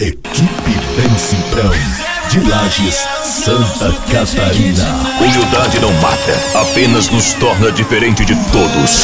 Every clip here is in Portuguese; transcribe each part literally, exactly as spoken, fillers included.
Equipe Bem Simprão, de Lages, Santa Catarina. Humildade não mata, apenas nos torna diferente de todos.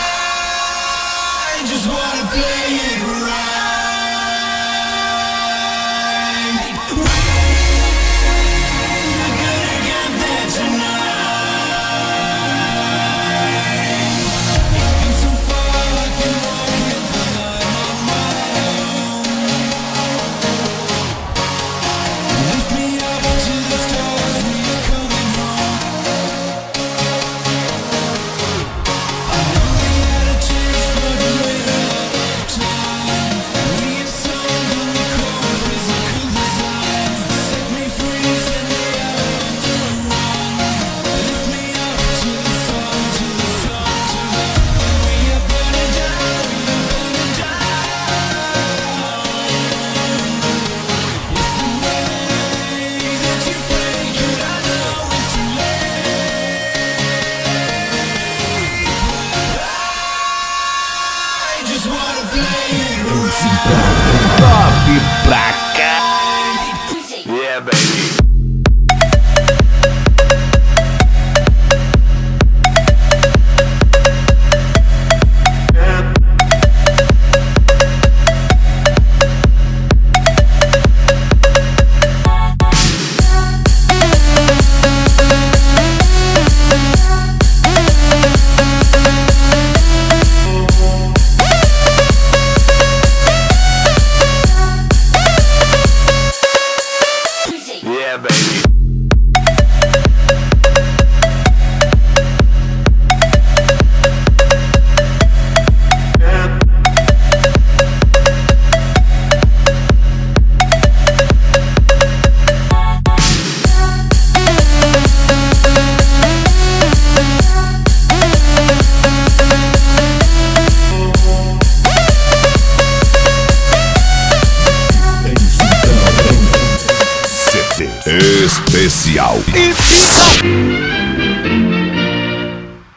Top pra cá. Yeah, baby. Yeah, baby. Especial.